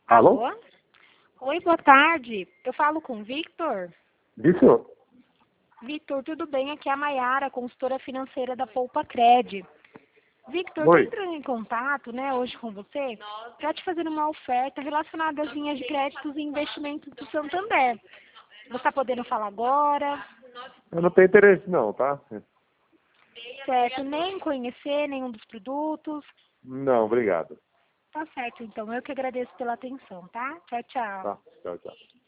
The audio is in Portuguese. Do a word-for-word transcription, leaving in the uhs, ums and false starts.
Alô? Alô? Oi, boa tarde. Eu falo com o Victor. Isso? Victor, tudo bem? Aqui é a Maiara, consultora financeira da Poupa Cred. Victor, estou Oi. entrando em contato, né, hoje com você para te fazer uma oferta relacionada às linhas de créditos e investimentos do Santander. Você está podendo falar agora? Eu não tenho interesse não, tá? Certo, nem conhecer nenhum dos produtos. Não, obrigado. Tá certo, então. Eu que agradeço pela atenção, tá? Tchau, tchau. Tá, tchau, tchau.